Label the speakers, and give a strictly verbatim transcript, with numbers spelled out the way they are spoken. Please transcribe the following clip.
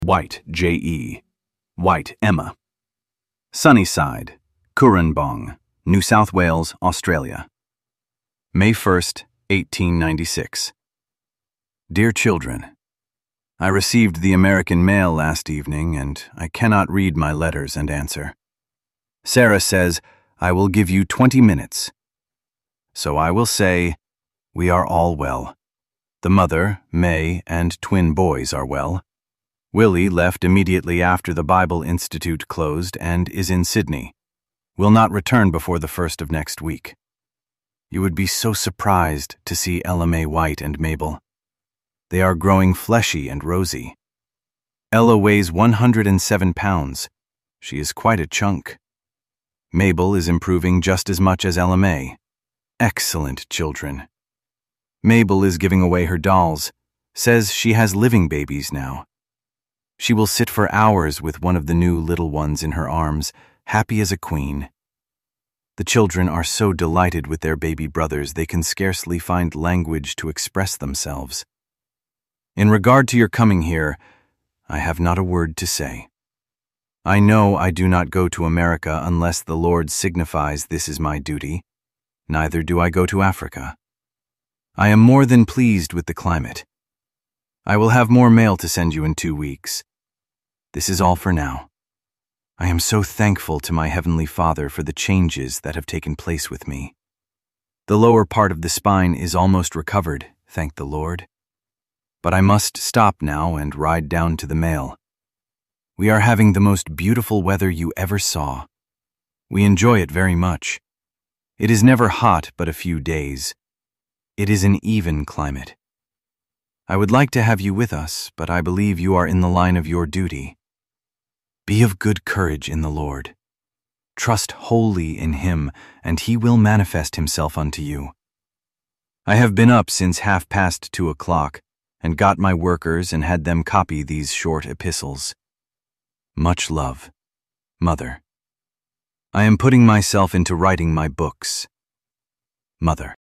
Speaker 1: White, J E White, Emma. Sunnyside, Currumbong, New South Wales, Australia. May first, eighteen ninety-six. Dear children, I received the American mail last evening, and I cannot read my letters and answer. Sarah says, I will give you twenty minutes. So I will say, we are all well. The mother, May, and twin boys are well. Willie left immediately after the Bible Institute closed and is in Sydney. Will not return before the first of next week. You would be so surprised to see Ella May White and Mabel. They are growing fleshy and rosy. Ella weighs one hundred seven pounds. She is quite a chunk. Mabel is improving just as much as Ella May. Excellent children. Mabel is giving away her dolls, says she has living babies now. She will sit for hours with one of the new little ones in her arms, happy as a queen. The children are so delighted with their baby brothers they can scarcely find language to express themselves. In regard to your coming here, I have not a word to say. I know I do not go to America unless the Lord signifies this is my duty. Neither do I go to Africa. I am more than pleased with the climate. I will have more mail to send you in two weeks. This is all for now. I am so thankful to my Heavenly Father for the changes that have taken place with me. The lower part of the spine is almost recovered, thank the Lord. But I must stop now and ride down to the mail. We are having the most beautiful weather you ever saw. We enjoy it very much. It is never hot but a few days. It is an even climate. I would like to have you with us, but I believe you are in the line of your duty. Be of good courage in the Lord. Trust wholly in Him, and He will manifest Himself unto you. I have been up since half past two o'clock, and got my workers and had them copy these short epistles. Much love, Mother. I am putting myself into writing my books. Mother.